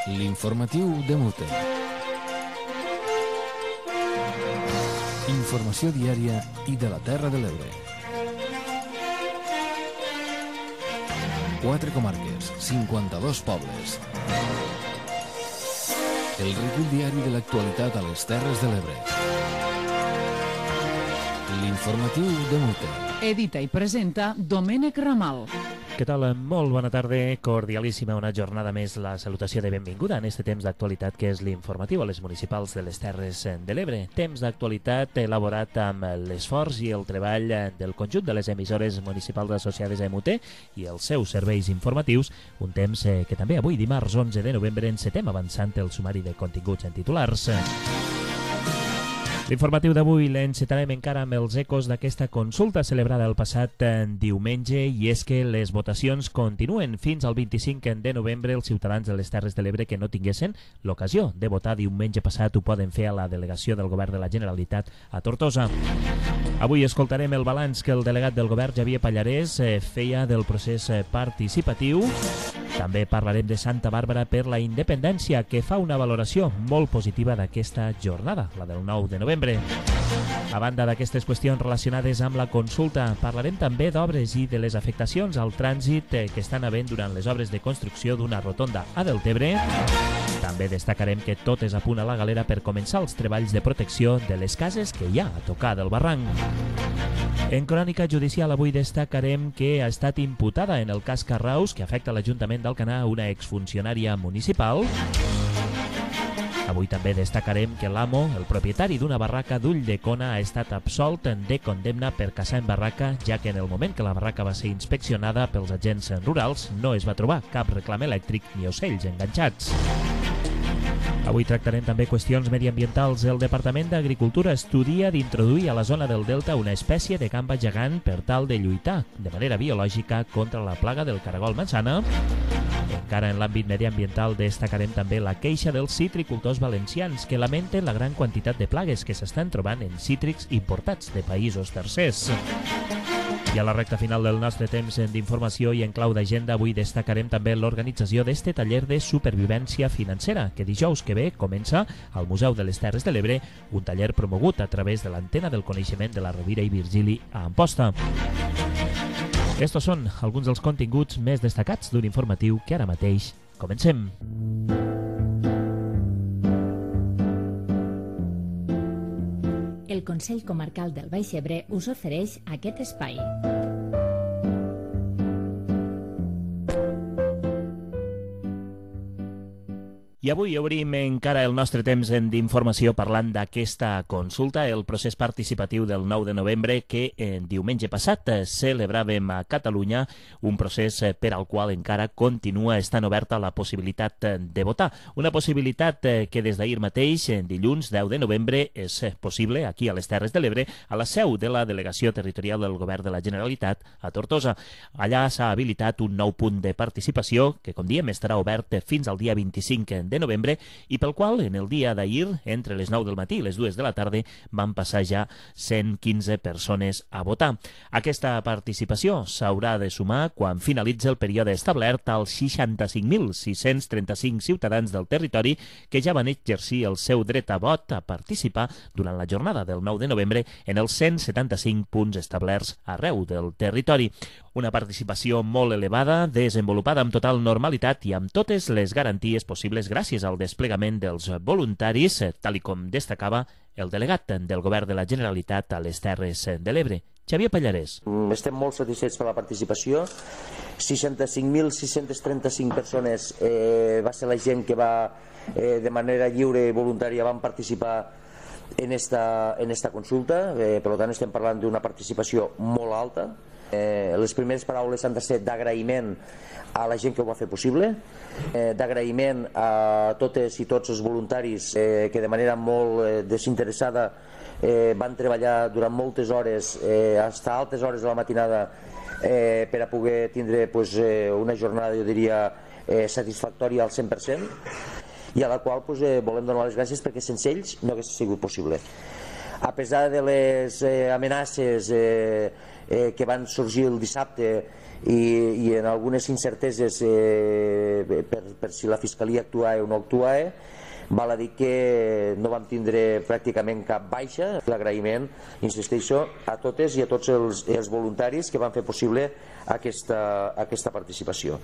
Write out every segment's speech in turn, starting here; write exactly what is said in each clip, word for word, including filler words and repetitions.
L'informatiu de Mute. Informació diària i de la Terra de l'Ebre. Quatre comarques, cinquanta-dos pobles. El recull diari de l'actualitat a les Terres de l'Ebre. L'informatiu de Mute. Edita i presenta Domènec Ramal. Què tal? Molt bona tarda, cordialíssima una jornada més, la salutació de benvinguda en este temps d'actualitat que és l'informatiu a les municipals de les Terres de l'Ebre. Temps d'actualitat elaborat amb l'esforç i el treball del conjunt de les emissores municipals associades a M U T i els seus serveis informatius, un temps que també avui, dimarts onze de novembre, encetem avançant el sumari de continguts en titulars. L'informatiu d'avui l'encetarem encara amb els ecos d'aquesta consulta celebrada el passat diumenge, i és que les votacions continuen fins al vint-i-cinc de novembre. Els ciutadans de les Terres de l'Ebre que no tinguessin l'ocasió de votar diumenge passat ho poden fer a la delegació del Govern de la Generalitat a Tortosa. Avui escoltarem el balanç que el delegat del Govern, Xavier Pallarès, feia del procés participatiu. També parlarem de Santa Bàrbara per la Independència, que fa una valoració molt positiva d'aquesta jornada, la del nou de novembre. A banda d'aquestes qüestions relacionades amb la consulta, parlarem també d'obres i de les afectacions al trànsit que estan havent durant les obres de construcció d'una rotonda a Deltebre. També destacarem que tot és a punt a la galera per començar els treballs de protecció de les cases que hi ha a tocar del barranc. En crònica judicial avui destacarem que ha estat imputada en el cas Carraus, que afecta l'Ajuntament d'Alcanar, una exfuncionària municipal. Avui també destacarem que l'amo, el propietari d'una barraca d'Ulldecona, ha estat absolt de condemna per caçar en barraca, ja que en el moment que la barraca va ser inspeccionada pels agents rurals no es va trobar cap reclam elèctric ni ocells enganxats. Avui tractarem també qüestions mediambientals. El Departament d'Agricultura estudia d'introduir a la zona del Delta una espècie de gamba gegant per tal de lluitar de manera biològica contra la plaga del caragol manzana. Encara en l'àmbit mediambiental destacarem també la queixa dels citricultors valencians, que lamenten la gran quantitat de plagues que s'estan trobant en cítrics importats de països tercers. I a la recta final del nostre temps d'informació i en clau d'agenda, avui destacarem també l'organització d'este taller de supervivència financera, que dijous que ve comença al Museu de les Terres de l'Ebre, un taller promogut a través de l'Antena del Coneixement de la Rovira i Virgili a Amposta. Estos són alguns dels continguts més destacats d'un informatiu que ara mateix comencem. El Consell Comarcal del Baix Ebre us ofereix aquest espai. I avui obrim encara el nostre temps d'informació parlant d'aquesta consulta, el procés participatiu del nou de novembre que en diumenge passat celebràvem a Catalunya, un procés per al qual encara continua estant oberta la possibilitat de votar. Una possibilitat que des d'ahir mateix, dilluns deu de novembre, és possible aquí a les Terres de l'Ebre, a la seu de la Delegació Territorial del Govern de la Generalitat a Tortosa. Allà s'ha habilitat un nou punt de participació que, com diem, estarà obert fins al dia vint-i-cinc de novembre i pel qual en el dia d'ahir, entre les nou del matí i les dues de la tarda, van passar ja cent quinze persones a votar. Aquesta participació s'haurà de sumar quan finalitzi el període establert als seixanta-cinc mil sis-cents trenta-cinc ciutadans del territori que ja van exercir el seu dret a vot a participar durant la jornada del nou de novembre en els cent setanta-cinc punts establerts arreu del territori. Una participació molt elevada, desenvolupada amb total normalitat i amb totes les garanties possibles gràcies al desplegament dels voluntaris, tal com destacava el delegat del Govern de la Generalitat a les Terres de l'Ebre, Xavier Pallarès. Estem molt satisfets per la participació. seixanta-cinc mil sis-cents trenta-cinc persones eh, va ser la gent que va eh, de manera lliure i voluntària van participar en esta, en esta consulta, eh, per tant estem parlant d'una participació molt alta. Eh, les primeres paraules han de ser d'agraïment a la gent que ho va fer possible, eh, d'agraïment a totes i tots els voluntaris eh, que de manera molt eh, desinteressada eh, van treballar durant moltes hores, eh, fins a altes hores de la matinada, eh, per a poder tindre pues, eh, una jornada, jo diria, eh, satisfactòria al cent per cent, i a la qual pues, eh, volem donar les gràcies perquè sense ells no hagués sigut possible. A pesar de les eh, amenaces eh, eh, que van sorgir el dissabte i, i en algunes incerteses eh, eh, per, per si la Fiscalia actuava o no actuava. Val a dir que no vam tindre pràcticament cap baixa. L'agraïment, insisteixo, a totes i a tots els, els voluntaris que van fer possible aquesta, aquesta participació.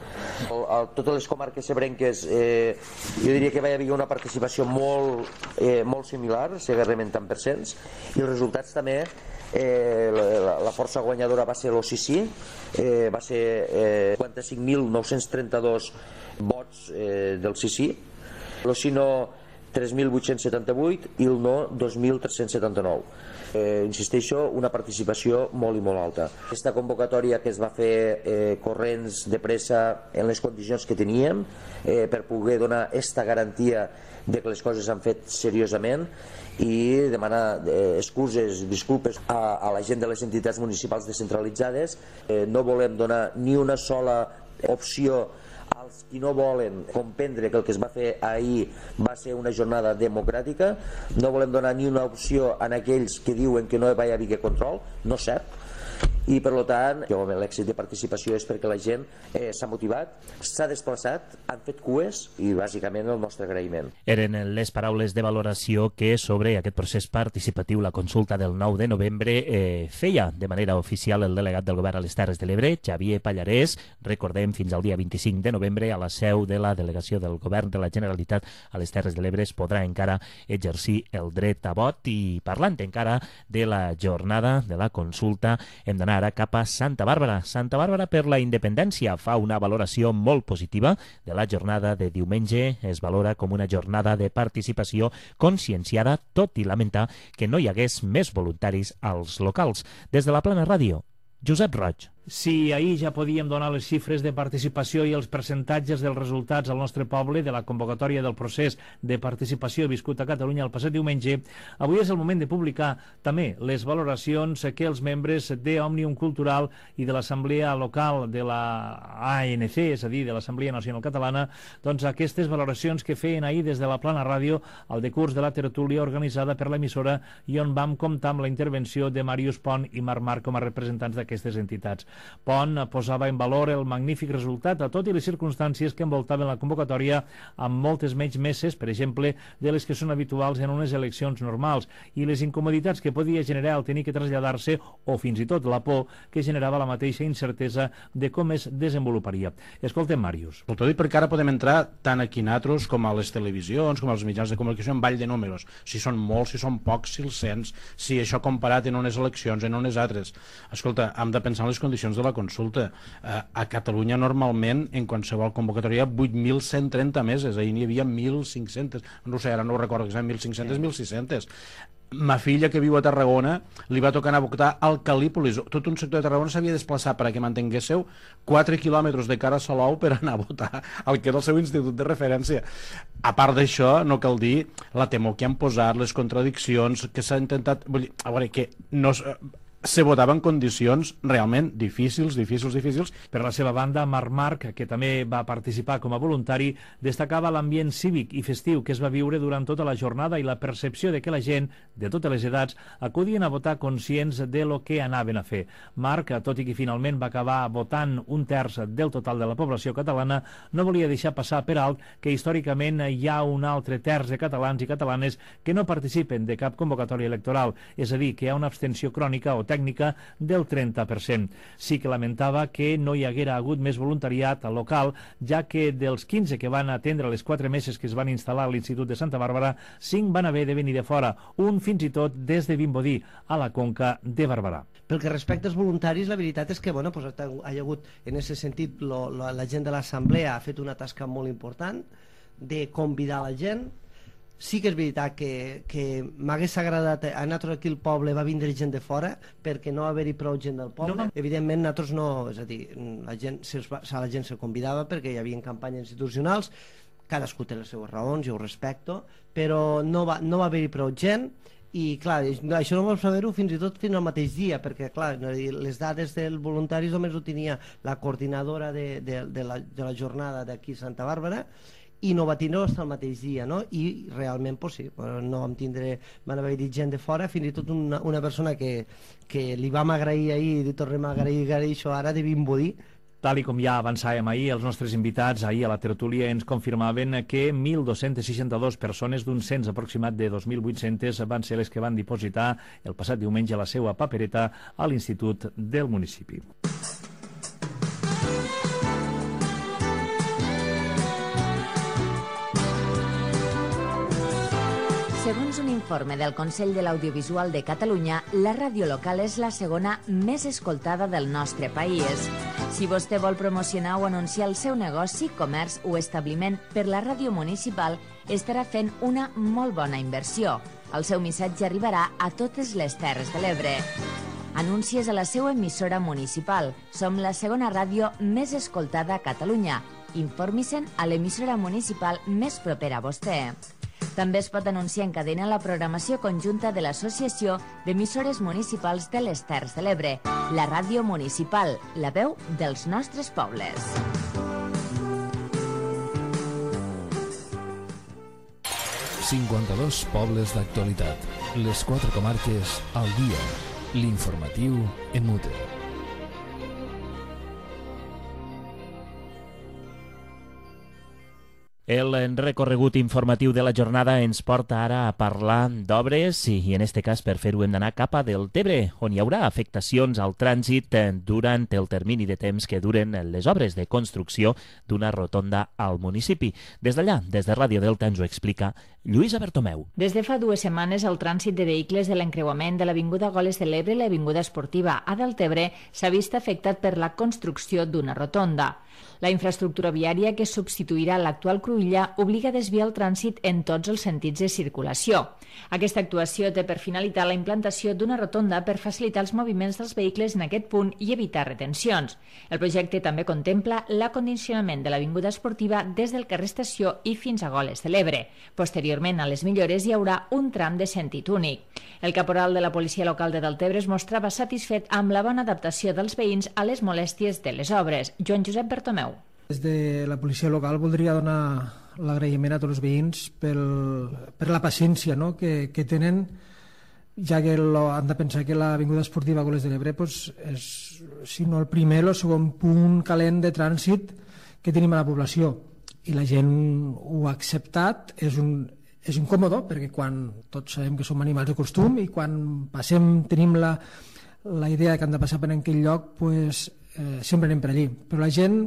A totes les comarques ebrenques eh, jo diria que va haver una participació molt, eh, molt similar, segurament tant per cents, i els resultats també, eh, la, la força guanyadora va ser l'O C C, eh, va ser eh, cinquanta-cinc mil nou-cents trenta-dos vots eh, del sí sí, el sí no tres mil vuit-cents setanta-vuit i el no dos mil tres-cents setanta-nou. Eh, insisteixo, una participació molt i molt alta. Aquesta convocatòria que es va fer eh, corrents de pressa en les condicions que teníem eh, per poder donar aquesta garantia de que les coses s'han fet seriosament i demanar eh, excuses, disculpes a, a la gent de les entitats municipals descentralitzades. Eh, no volem donar ni una sola opció als qui no volen comprendre que el que es va fer ahir va ser una jornada democràtica. No volem donar ni una opció a aquells que diuen que no hi va haver control, no és cert. I per tant, l'èxit de participació és perquè la gent eh, s'ha motivat, s'ha desplaçat, han fet cues i bàsicament el nostre agraïment. Eren les paraules de valoració que sobre aquest procés participatiu, la consulta del nou de novembre, eh, feia de manera oficial el delegat del govern a les Terres de l'Ebre, Xavier Pallarès. Recordem, fins al dia vint-i-cinc de novembre a la seu de la delegació del govern de la Generalitat a les Terres de l'Ebre es podrà encara exercir el dret a vot. I parlant encara de la jornada de la consulta, hem d'anar ara cap a Santa Bàrbara. Santa Bàrbara per la Independència fa una valoració molt positiva de la jornada de diumenge. Es valora com una jornada de participació conscienciada, tot i lamentar que no hi hagués més voluntaris als locals. Des de la Plana Ràdio, Josep Roig. Si ahir ja podíem donar les xifres de participació i els percentatges dels resultats al nostre poble de la convocatòria del procés de participació viscut a Catalunya el passat diumenge, avui és el moment de publicar també les valoracions que els membres d'Òmnium Cultural i de l'Assemblea Local de la A N C, és a dir, de l'Assemblea Nacional Catalana, doncs aquestes valoracions que feien ahir des de la Plana Ràdio al decurs de la tertúlia organitzada per l'emissora i on vam comptar amb la intervenció de Màrius Pont i Marc Marc com a representants d'aquestes entitats. Pont posava en valor el magnífic resultat a tot i les circumstàncies que envoltaven la convocatòria amb moltes menys meses, per exemple, de les que són habituals en unes eleccions normals, i les incomoditats que podia generar el tenir que traslladar-se o fins i tot la por que generava la mateixa incertesa de com es desenvoluparia. Escoltem Màrius. Tot dit perquè ara podem entrar tant aquí nosaltres com a les televisions, com als mitjans de comunicació en ball de números. Si són molts, si són pocs, si els cents, si això comparat en unes eleccions, en unes altres. Escolta, hem de pensar en les condicions de la consulta. Eh, a Catalunya normalment en qualsevol convocatòria vuit mil cent trenta meses, ahir n'hi havia mil cinc-cents, no sé, ara no ho recordo, que seran mil cinc-cents, mil sis-cents. Ma filla, que viu a Tarragona, li va tocar anar a votar al Calípolis. Tot un sector de Tarragona s'havia de desplaçar perquè mantinguéssiu quatre quilòmetres de cara a Salou per anar a votar al que era el seu institut de referència. A part d'això, no cal dir la temor que han posat, les contradiccions que s'ha intentat... Vull dir, a veure, que no... se votava en condicions realment difícils, difícils, difícils. Per la seva banda, Marc Marc, que també va participar com a voluntari, destacava l'ambient cívic i festiu que es va viure durant tota la jornada i la percepció de que la gent, de totes les edats, acudien a votar conscients de lo que anaven a fer. Marc, tot i que finalment va acabar votant un terç del total de la població catalana, no volia deixar passar per alt que històricament hi ha un altre terç de catalans i catalanes que no participen de cap convocatòria electoral, és a dir, que hi ha una abstenció crònica o tècnica del trenta per cent. Sí que lamentava que no hi haguera hagut més voluntariat al local, ja que dels quinze que van atendre les quatre meses que es van instal·lar a l'Institut de Santa Bàrbara, cinc van haver de venir de fora, un fins i tot des de Vimbodí, a la Conca de Barberà. Pel que respecta als voluntaris, la veritat és que bueno, pues, ha hagut, en aquest sentit, lo, lo, la gent de l'Assemblea ha fet una tasca molt important de convidar la gent. Sí que és veritat que, que m'hagués agradat, a nosaltres aquí al poble va vindre gent de fora perquè no va haver-hi prou gent del poble. No, no. Evidentment nosaltres no, és a dir, la gent, la gent se convidava perquè hi havia campanyes institucionals, cadascú té les seves raons, jo ho respecto, però no va, no va haver-hi prou gent. I clar, això no vam saber-ho fins i tot fins al mateix dia, perquè clar, les dades dels voluntaris només ho tenia la coordinadora de, de, de, la, de la jornada d'aquí a Santa Bàrbara, i no va tindre fins al mateix dia, no? I realment, pues sí, no vam tindre, van haver dit gent de fora, fins i tot una, una persona que, que li vam agrair ahir, i li tornem a agrair, agrair això ara de Vimbodí, Tal i com ja avançàvem ahir, els nostres invitats ahir a la tertúlia ens confirmaven que mil dos-cents seixanta-dos persones d'un cens aproximat de dos mil vuit-cents van ser les que van dipositar el passat diumenge la seva papereta a l'Institut del municipi. Segons un informe del Consell de l'Audiovisual de Catalunya, la ràdio local és la segona més escoltada del nostre país. Si vostè vol promocionar o anunciar el seu negoci, comerç o establiment per la ràdio municipal, estarà fent una molt bona inversió. El seu missatge arribarà a totes les Terres de l'Ebre. Anuncies a la seva emissora municipal. Som la segona ràdio més escoltada a Catalunya. Informi-se'n a l'emissora municipal més propera a vostè. També es pot anunciar en cadena la programació conjunta de l'Associació d'Emissores Municipals de les Terres de l'Ebre, la ràdio municipal, la veu dels nostres pobles. cinquanta-dos pobles d'actualitat. Les quatre comarques al dia. L'informatiu en mute. El recorregut informatiu de la jornada ens porta ara a parlar d'obres i en este cas per fer-ho hem d'anar cap a Deltebre, on hi haurà afectacions al trànsit durant el termini de temps que duren les obres de construcció d'una rotonda al municipi. Des d'allà, des de Ràdio Delta, ens ho explica Lluïsa Bertomeu. Des de fa dues setmanes el trànsit de vehicles de l'encreuament de l'Avinguda Goles de l'Ebre i l'Avinguda Esportiva a Deltebre s'ha vist afectat per la construcció d'una rotonda. La infraestructura viària que substituirà l'actual cruïlla obliga a desviar el trànsit en tots els sentits de circulació. Aquesta actuació té per finalitat la implantació d'una rotonda per facilitar els moviments dels vehicles en aquest punt i evitar retencions. El projecte també contempla l'acondicionament de l'Avinguda Esportiva des del carrer Estació i fins a Goles de l'Ebre. Posteriorment a les millores hi haurà un tram de sentit únic. El caporal de la policia local de Deltebre es mostrava satisfet amb la bona adaptació dels veïns a les molèsties de les obres. Joan Josep Bertomeu. Des de la policia local voldria donar l'agraïment a tots els veïns pel, per la paciència, no?, que, que tenen, ja que lo, han de pensar que l'Avinguda Esportiva Goles de l'Ebre pues, és, si no el primer, el segon punt calent de trànsit que tenim a la població. I la gent ho ha acceptat, és un, és incòmode, perquè quan tots sabem que som animals de costum i quan passem, tenim la, la idea que han de passar per aquell lloc, pues, eh, sempre anem per allí. Però la gent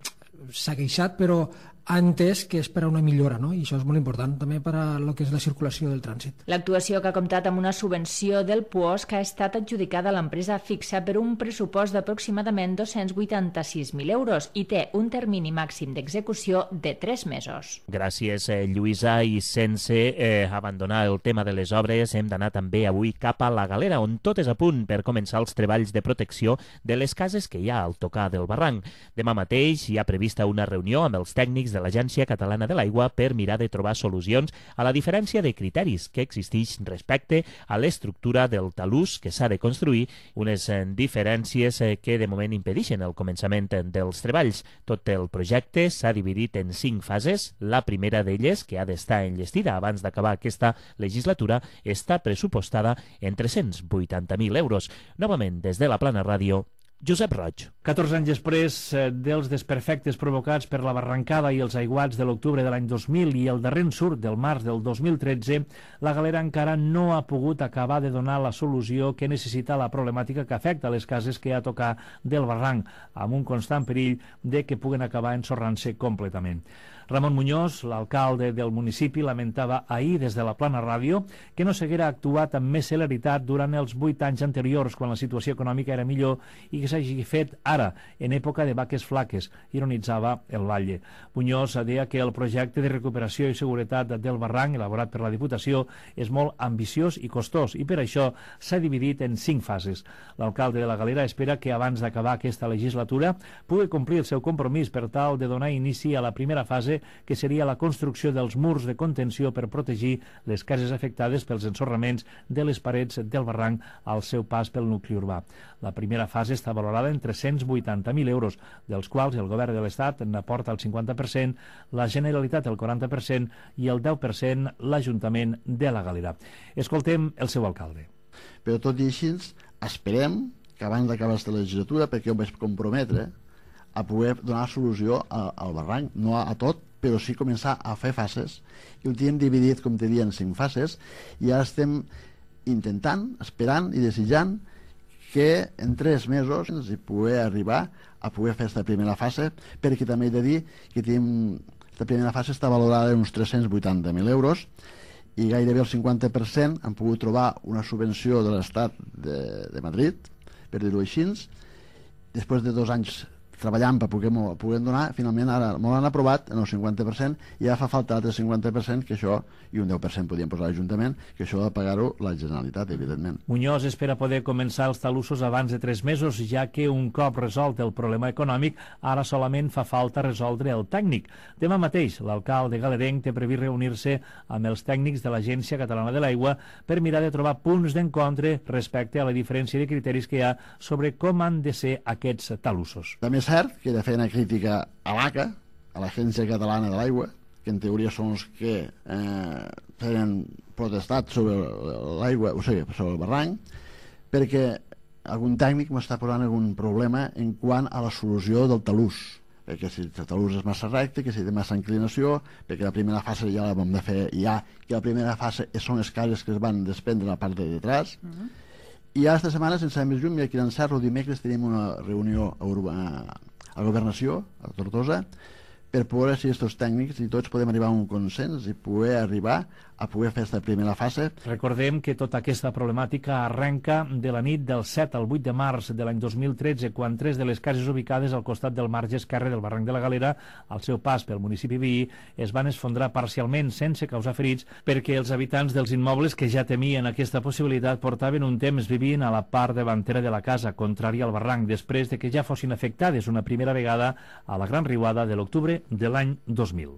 s'ha queixat, però ha entès que és per a una millora, no? I això és molt important també per a lo que és la circulació del trànsit. L'actuació que ha comptat amb una subvenció del P U O S que ha estat adjudicada a l'empresa fixa per un pressupost d'aproximadament dos-cents vuitanta-sis mil euros i té un termini màxim d'execució de tres mesos. Gràcies, eh, Lluïsa, i sense eh, abandonar el tema de les obres hem d'anar també avui cap a la Galera, on tot és a punt per començar els treballs de protecció de les cases que hi ha al tocar del barranc. Demà mateix hi ha prevista una reunió amb els tècnics de l'Agència Catalana de l'Aigua per mirar de trobar solucions a la diferència de criteris que existeix respecte a l'estructura del talús que s'ha de construir, unes diferències que de moment impedeixen el començament dels treballs. Tot el projecte s'ha dividit en cinc fases. La primera d'elles, que ha d'estar enllestida abans d'acabar aquesta legislatura, està pressupostada en tres-cents vuitanta mil euros. Novament, des de la Plana Ràdio, Josep Roig. catorze anys després eh, dels desperfectes provocats per la barrancada i els aiguats de l'octubre de l'any dos mil i el darrer ensurt del març del dos mil tretze, la Galera encara no ha pogut acabar de donar la solució que necessita la problemàtica que afecta les cases que hi ha a tocar del barranc, amb un constant perill de que puguen acabar ensorrant-se completament. Ramon Muñoz, l'alcalde del municipi, lamentava ahir des de la Plana Ràdio que no s'haguera actuat amb més celeritat durant els vuit anys anteriors, quan la situació econòmica era millor, i que s'hagi fet ara, en època de vaques flaques, ironitzava el Valle. Muñoz deia que el projecte de recuperació i seguretat del barranc, elaborat per la Diputació, és molt ambiciós i costós, i per això s'ha dividit en cinc fases. L'alcalde de la Galera espera que abans d'acabar aquesta legislatura pugui complir el seu compromís per tal de donar inici a la primera fase, que seria la construcció dels murs de contenció per protegir les cases afectades pels ensorraments de les parets del barranc al seu pas pel nucli urbà. La primera fase està valorada en tres-cents vuitanta mil euros, dels quals el govern de l'Estat n'aporta el cinquanta per cent, la Generalitat el quaranta per cent i el deu per cent l'Ajuntament de la Galera. Escoltem el seu alcalde. Però tot i així, esperem que abans d'acabar aquesta legislatura, perquè jo em vaig comprometre a poder donar solució a, al barranc, no a, a tot, però sí començar a fer fases, i ho teníem dividit, com te deia, en cinc fases, i ara estem intentant, esperant i desitjant que en tres mesos ens hi poder arribar a poder fer aquesta primera fase, perquè també he de dir que tenim, aquesta primera fase està valorada en uns tres-cents vuitanta mil euros, i gairebé el cinquanta per cent han pogut trobar una subvenció de l'Estat de, de Madrid, per dir-ho així. Després de dos anys treballant per poder, poder donar, finalment ara m'ho han aprovat en el cinquanta per cent, i ja fa falta l'altre cinquanta per cent, que això, i un deu per cent podíem posar a l'Ajuntament, que això ha de pagar-ho la Generalitat, evidentment. Muñoz espera poder començar els talussos abans de tres mesos, ja que un cop resolt el problema econòmic, ara solament fa falta resoldre el tècnic. Demà mateix, l'alcalde galerenc té previst reunir-se amb els tècnics de l'Agència Catalana de l'Aigua per mirar de trobar punts d'encontre respecte a la diferència de criteris que hi ha sobre com han de ser aquests talussos. També és cert que he de fer una crítica a l'A C A, a l'Agència Catalana de l'Aigua, que en teoria són els que eh, tenen protestat sobre l'aigua, o sigui, sobre el barranc, perquè algun tècnic m'està posant algun problema en quant a la solució del talús, perquè si el talús és massa recte, que si té massa inclinació, perquè la primera fase ja la vam de fer ja, que la primera fase són les cases que es van desprendre a la part de detrás. Uh -huh. I aquesta setmana, sense anar més lluny, aquí a l'Encerro, dimecres tenim una reunió a, Urba, a Governació, a Tortosa, per veure si aquests tècnics i tots podem arribar a un consens i poder arribar a poder fer aquesta primera fase. Recordem que tota aquesta problemàtica arrenca de la nit del set al vuit de març de l'any dos mil tretze, quan tres de les cases ubicades al costat del marge esquerre del barranc de la Galera, al seu pas pel municipi veí, es van esfondrar parcialment sense causar ferits, perquè els habitants dels immobles que ja temien aquesta possibilitat portaven un temps vivint a la part davantera de la casa, contrària al barranc, després de que ja fossin afectades una primera vegada a la gran riuada de l'octubre de l'any dos mil.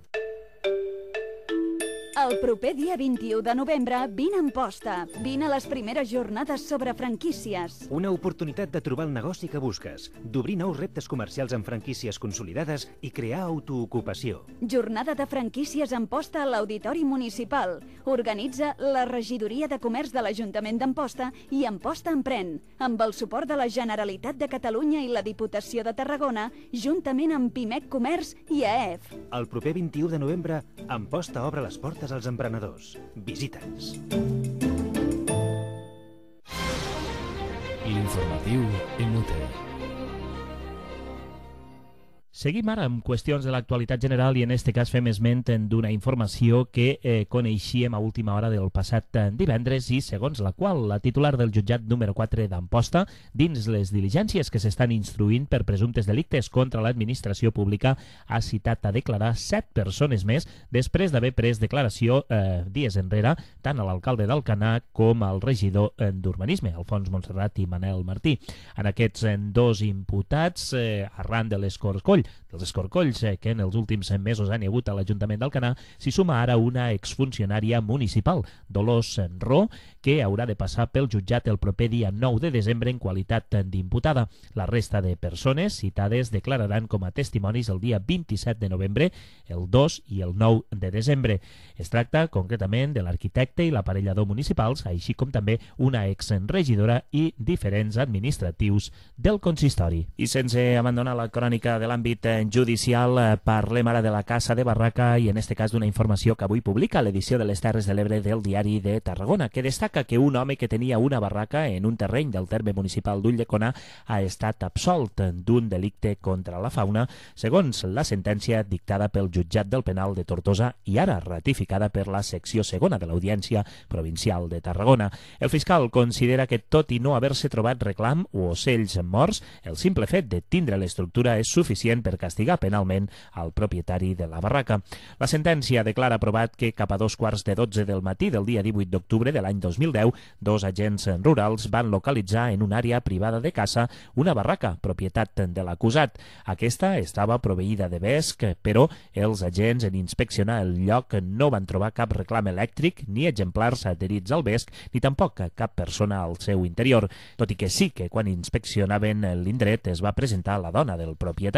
El proper dia vint-i-u de novembre, vine a Amposta. Vine a les primeres jornades sobre franquícies. Una oportunitat de trobar el negoci que busques, d'obrir nous reptes comercials amb franquícies consolidades i crear autoocupació. Jornada de franquícies a Amposta a l'Auditori Municipal. Organitza la Regidoria de Comerç de l'Ajuntament d'Amposta i Amposta Emprèn, amb el suport de la Generalitat de Catalunya i la Diputació de Tarragona, juntament amb Pimec Comerç i A E F. El proper vint-i-u de novembre, Amposta obre les portes als emprenedors. Visita'ns. L'informatiu Inútil. Seguim ara amb qüestions de l'actualitat general i en este cas fem esment d'una informació que eh, coneixíem a última hora del passat divendres i segons la qual la titular del jutjat número quatre d'Amposta, dins les diligències que s'estan instruint per presumptes delictes contra l'administració pública, ha citat a declarar set persones més després d'haver pres declaració eh, dies enrere tant a l'alcalde d'Alcanar com al regidor eh, d'Urbanisme, Alfons Montserrat i Manel Martí. En aquests eh, dos imputats, eh, arran de l'escorcoll dels escorcolls eh, que en els últims mesos han hagut a l'Ajuntament d'Alcanar, s'hi suma ara una exfuncionària municipal, Dolors Ró, que haurà de passar pel jutjat el proper dia nou de desembre en qualitat d'imputada. La resta de persones citades declararan com a testimonis el dia vint-i-set de novembre, el dos i el nou de desembre. Es tracta concretament de l'arquitecte i l'aparellador municipals, així com també una exregidora i diferents administratius del consistori. I sense abandonar la crònica de l'àmbit judicial, parlem ara de la Casa de Barraca i en este cas d'una informació que avui publica l'edició de les Terres de l'Ebre del Diari de Tarragona, que destaca que un home que tenia una barraca en un terreny del terme municipal d'Ulldecona ha estat absolt d'un delicte contra la fauna, segons la sentència dictada pel jutjat del penal de Tortosa i ara ratificada per la secció segona de l'Audiència Provincial de Tarragona. El fiscal considera que tot i no haver-se trobat reclam o ocells morts, el simple fet de tindre l'estructura és suficient per castigar penalment al propietari de la barraca. La sentència declara aprovat que cap a dos quarts de dotze del matí del dia divuit d'octubre de l'any dos mil deu, dos agents rurals van localitzar en una àrea privada de caça una barraca, propietat de l'acusat. Aquesta estava proveïda de vesc, però els agents en inspeccionar el lloc no van trobar cap reclam elèctric, ni exemplars adherits al vesc, ni tampoc cap persona al seu interior, tot i que sí que quan inspeccionaven l'indret es va presentar la dona del propietari. La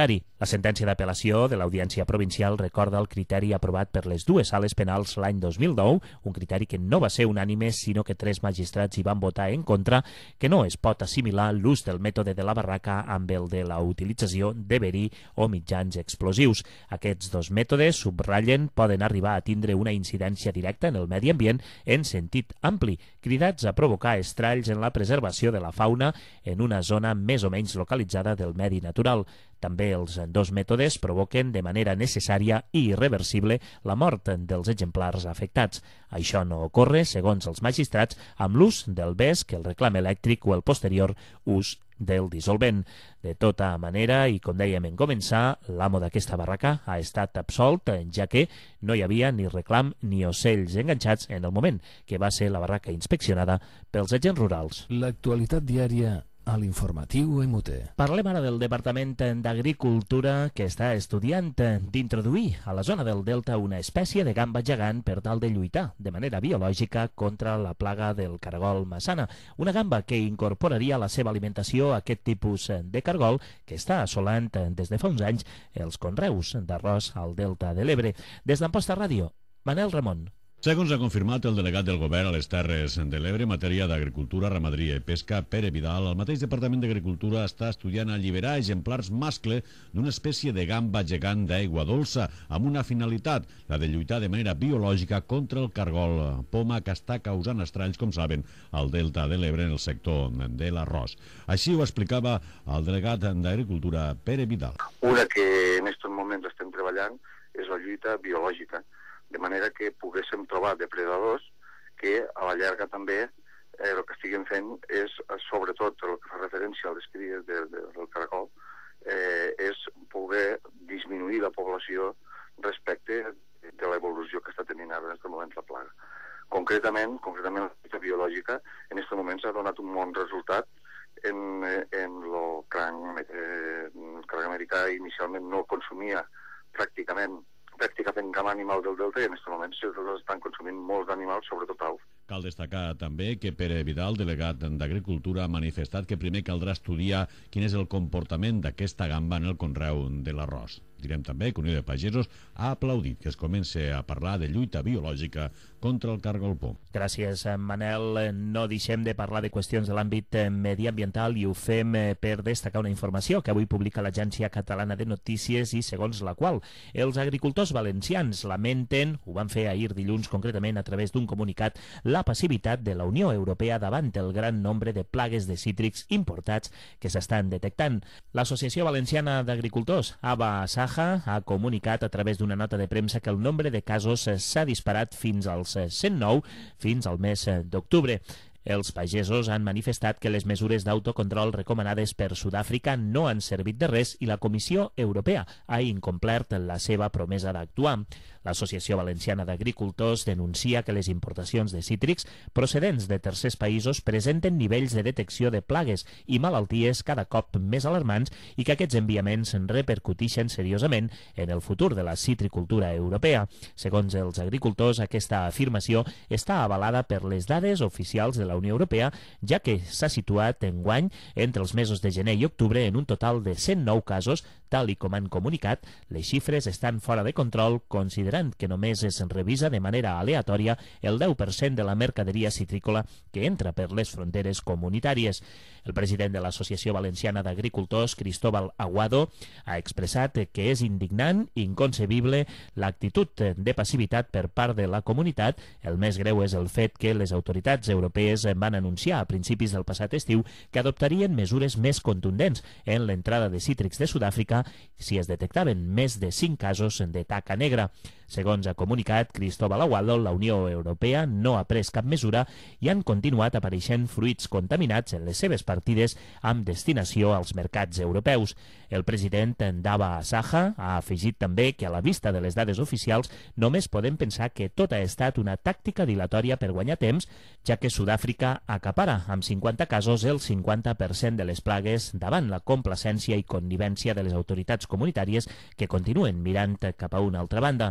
La sentència d'apel·lació de l'Audiència Provincial recorda el criteri aprovat per les dues sales penals l'any dos mil nou, un criteri que no va ser unànime, sinó que tres magistrats hi van votar en contra, que no es pot assimilar l'ús del mètode de la barraca amb el de la utilització de verí o mitjans explosius. Aquests dos mètodes, subratllen, poden arribar a tindre una incidència directa en el medi ambient en sentit ampli, cridats a provocar estralls en la preservació de la fauna en una zona més o menys localitzada del medi natural. També els dos mètodes provoquen de manera necessària i irreversible la mort dels exemplars afectats. Això no ocorre, segons els magistrats, amb l'ús del vesc, el reclam elèctric o el posterior ús del dissolvent. De tota manera, i com dèiem en començar, l'amo d'aquesta barraca ha estat absolt, ja que no hi havia ni reclam ni ocells enganxats en el moment que va ser la barraca inspeccionada pels agents rurals. L'actualitat diària a l'informatiu M U T. Parlem ara del Departament d'Agricultura, que està estudiant d'introduir a la zona del Delta una espècie de gamba gegant per tal de lluitar de manera biològica contra la plaga del cargol massana. Una gamba que incorporaria a la seva alimentació aquest tipus de cargol que està assolant des de fa uns anys els conreus d'arròs al Delta de l'Ebre. Des d'Amposta Ràdio, Manel Ramon. Segons ha confirmat el delegat del govern a les Terres de l'Ebre en matèria d'agricultura, ramaderia i pesca, Pere Vidal, el mateix Departament d'Agricultura està estudiant alliberar exemplars mascle d'una espècie de gamba gegant d'aigua dolça amb una finalitat, la de lluitar de manera biològica contra el cargol poma que està causant estralls, com saben, al Delta de l'Ebre en el sector de l'arròs. Així ho explicava el delegat d'Agricultura, Pere Vidal. Una que en aquests moments estem treballant és la lluita biològica, de manera que poguéssim trobar depredadors que a la llarga també eh, el que estiguem fent és, sobretot el que fa referència a les cries de, de, del cargol, eh, és poder disminuir la població respecte de l'evolució que està tenint ara en aquest moment la plaga. Concretament, concretament la lluita biològica en aquest moment s'ha donat un bon resultat en, en el cranc, eh, el cranc americà inicialment no consumia pràcticament pràcticament cap animal del delta i en aquest moment s'estan consumint molts animals, sobretot aus. Cal destacar també que Pere Vidal, delegat d'Agricultura, ha manifestat que primer caldrà estudiar quin és el comportament d'aquesta gamba en el conreu de l'arròs. Direm també que Unió de Pagesos ha aplaudit que es comence a parlar de lluita biològica contra el cargol pom. Gràcies, Manel. No deixem de parlar de qüestions de l'àmbit mediambiental i ho fem per destacar una informació que avui publica l'Agència Catalana de Notícies i segons la qual els agricultors valencians lamenten, ho van fer ahir dilluns concretament a través d'un comunicat, la passivitat de la Unió Europea davant el gran nombre de plagues de cítrics importats que s'estan detectant. L'Associació Valenciana d'Agricultors, A B A Saja, ha comunicat a través d'una nota de premsa que el nombre de casos s'ha disparat fins als cent nou fins al mes d'octubre. Els pagesos han manifestat que les mesures d'autocontrol recomanades per Sud-àfrica no han servit de res i la Comissió Europea ha incomplert la seva promesa d'actuar. L'Associació Valenciana d'Agricultors denuncia que les importacions de cítrics procedents de tercers països presenten nivells de detecció de plagues i malalties cada cop més alarmants i que aquests enviaments repercuteixen seriosament en el futur de la citricultura europea. Segons els agricultors, aquesta afirmació està avalada per les dades oficials de la Unió Europea, ja que s'ha situat enguany entre els mesos de gener i octubre en un total de cent nou casos, tal i com han comunicat. Les xifres estan fora de control, considerant que només es revisa de manera aleatòria el deu per cent de la mercaderia citrícola que entra per les fronteres comunitàries. El president de l'Associació Valenciana d'Agricultors, Cristóbal Aguado, ha expressat que és indignant i inconcebible l'actitud de passivitat per part de la comunitat. El més greu és el fet que les autoritats europees van anunciar a principis del passat estiu que adoptarien mesures més contundents en l'entrada de cítrics de Sud-àfrica si es detectaven més de cinc casos de taca negra. Segons ha comunicat Cristóbal Aguado, la Unió Europea no ha pres cap mesura i han continuat apareixent fruits contaminats en les seves partides amb destinació als mercats europeus. El president d'A Saja ha afegit també que a la vista de les dades oficials només podem pensar que tot ha estat una tàctica dilatòria per guanyar temps, ja que Sud-àfrica acapara amb cinquanta casos el cinquanta per cent de les plagues davant la complacència i connivència de les autoritats comunitàries que continuen mirant cap a una altra banda.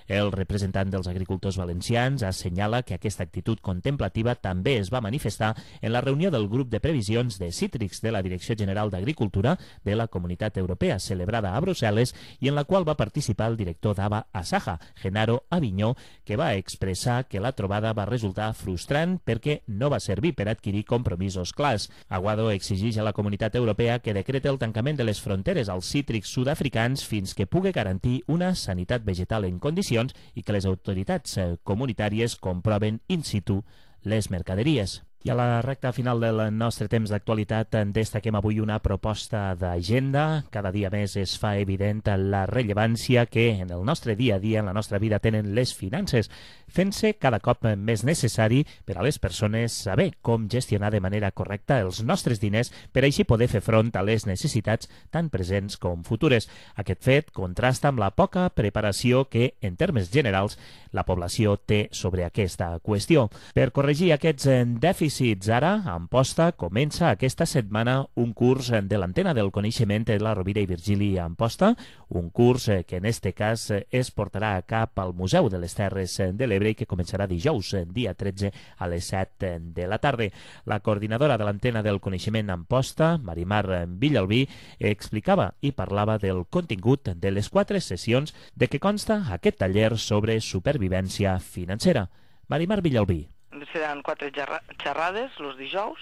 El representant dels agricultors valencians assenyala que aquesta actitud contemplativa també es va manifestar en la reunió del grup de previsions de cítrics de la Direcció General d'Agricultura de la Comunitat Europea, celebrada a Brussel·les, i en la qual va participar el director d'Ava Asaja, Genaro Avinyó, que va expressar que la trobada va resultar frustrant perquè no va servir per adquirir compromisos clars. Aguado exigeix a la Comunitat Europea que decrete el tancament de les fronteres als cítrics sud-africans fins que pugui garantir una sanitat vegetal en condicions i que les autoritats comunitàries comproven in situ les mercaderies. I a la recta final del nostre temps d'actualitat destaquem avui una proposta d'agenda. Cada dia més es fa evident la rellevància que en el nostre dia a dia, en la nostra vida, tenen les finances, fent-se cada cop més necessari per a les persones saber com gestionar de manera correcta els nostres diners per així poder fer front a les necessitats tant presents com futures. Aquest fet contrasta amb la poca preparació que, en termes generals, la població té sobre aquesta qüestió. Per corregir aquests dèficits, ara, Amposta comença aquesta setmana un curs de l'Antena del Coneixement de la Rovira i Virgili a Amposta, un curs que en este cas es portarà a cap al Museu de les Terres de l'Ebre i que començarà dijous, dia tretze, a les set de la tarda. La coordinadora de l'Antena del Coneixement a Amposta, Marimar Villalbí, explicava i parlava del contingut de les quatre sessions de què consta aquest taller sobre supervivència financera. Marimar Villalbí. Seran quatre xerrades, els dijous.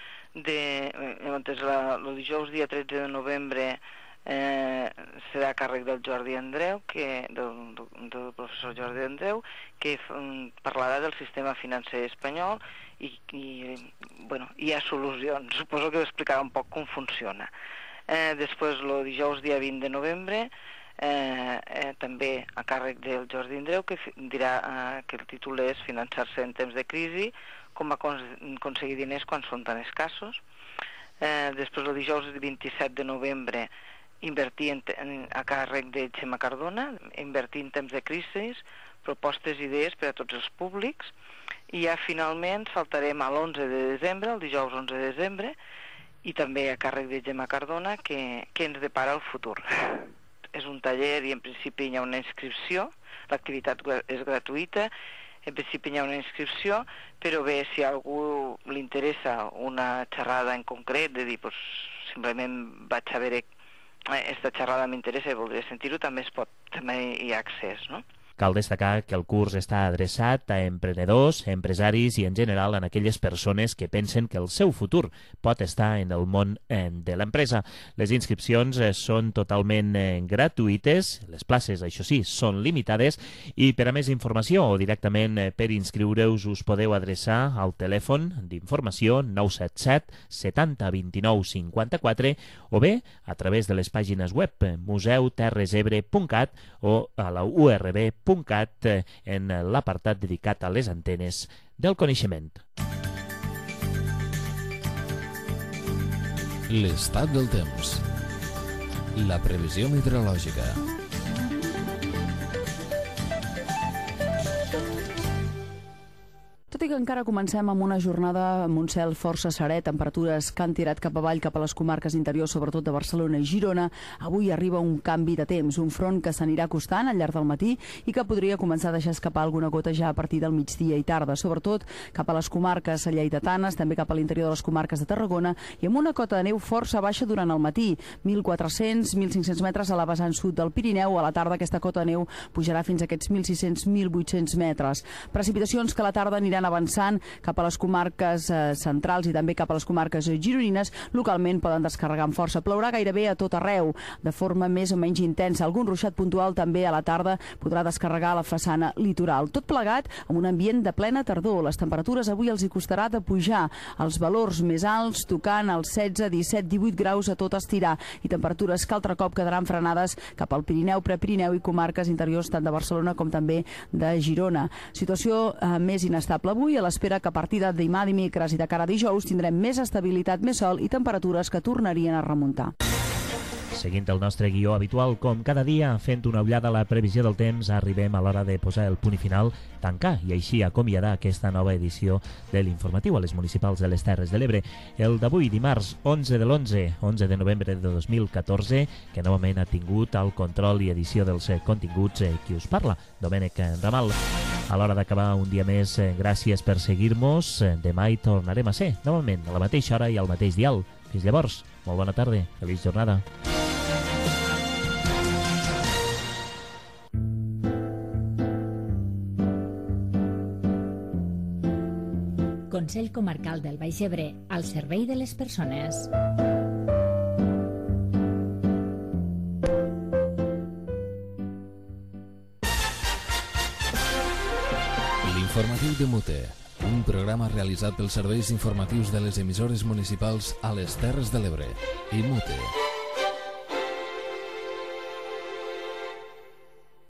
De, el dijous, dia tretze de novembre, eh, serà a càrrec del Jordi Andreu, que, del, del professor Jordi Andreu, que parlarà del sistema financer espanyol i, i bueno, hi ha solucions. Suposo que explicarà un poc com funciona. Eh, després, el dijous, dia vint de novembre, Eh, eh, també a càrrec del Jordi Andreu, que dirà eh, que el títol és Finançar-se en temps de crisi, com aconseguir diners quan són tan escassos. Eh, després, el dijous vint-i-set de novembre, invertir en, en, a càrrec de Xema Cardona, invertir en temps de crisi, propostes i idees per a tots els públics. I ja finalment saltarem a l'onze de desembre, el dijous onze de desembre, i també a càrrec de Xema Cardona, que, que ens depara el futur. És un taller i en principi hi ha una inscripció, l'activitat és gratuïta, en principi hi ha una inscripció, però bé, si a algú li interessa una xerrada en concret, de dir, pues, simplement vaig a veure, aquesta xerrada m'interessa i voldria sentir-ho, també es pot, també hi ha accés, no? Cal destacar que el curs està adreçat a emprenedors, empresaris i, en general, en aquelles persones que pensen que el seu futur pot estar en el món de l'empresa. Les inscripcions són totalment gratuïtes, les places, això sí, són limitades, i per a més informació o directament per inscriure-us us podeu adreçar al telèfon d'informació nou set set setanta vint-i-nou cinquanta-quatre o bé a través de les pàgines web museu terres ebre punt cat o a la u erre be punt cat en l'apartat dedicat a les antenes del coneixement. L'estat del temps. La previsió meteorològica. Tot i que encara comencem amb una jornada amb un cel força serè, temperatures que han tirat cap avall cap a les comarques interiors, sobretot de Barcelona i Girona, avui arriba un canvi de temps, un front que s'anirà acostant al llarg del matí i que podria començar a deixar escapar alguna gota ja a partir del migdia i tarda, sobretot cap a les comarques lleidatanes, també cap a l'interior de les comarques de Tarragona i amb una cota de neu força baixa durant el matí, mil quatre-cents a mil cinc-cents metres a la vessant sud del Pirineu. A la tarda aquesta cota de neu pujarà fins a aquests mil sis-cents a mil vuit-cents metres. Precipitacions que a la tarda aniran avançant cap a les comarques eh, centrals i també cap a les comarques gironines. Localment poden descarregar amb força. Plourà gairebé a tot arreu, de forma més o menys intensa. Algun ruixat puntual també a la tarda podrà descarregar la façana litoral. Tot plegat amb un ambient de plena tardor. Les temperatures avui els hi costarà de pujar. Els valors més alts tocant els setze, disset, divuit graus a tot estirar i temperatures que altre cop quedaran frenades cap al Pirineu, Prepirineu i comarques interiors tant de Barcelona com també de Girona. Situació eh, més inestable avui, a l'espera que a partir de demà dimecres i de cara a dijous tindrem més estabilitat, més sol i temperatures que tornarien a remuntar. Seguint el nostre guió habitual, com cada dia, fent una ullada a la previsió del temps, arribem a l'hora de posar el punt i final, tancar i així acomiadar aquesta nova edició de l'informatiu a les municipals de les Terres de l'Ebre. El d'avui, dimarts onze de l'onze, onze de novembre de dos mil catorze, que novament ha tingut el control i edició dels continguts qui us parla, Domènec Ramal. A l'hora d'acabar un dia més, gràcies per seguir-nos. Demà hi tornarem a ser, novament, a la mateixa hora i al mateix dial. Fins llavors, molt bona tarda, feliç jornada. Consell Comarcal del Baix Ebre, al servei de les persones. L'informatiu de Mute, un programa realitzat pels serveis informatius de les emissores municipals a les Terres de l'Ebre i Mute.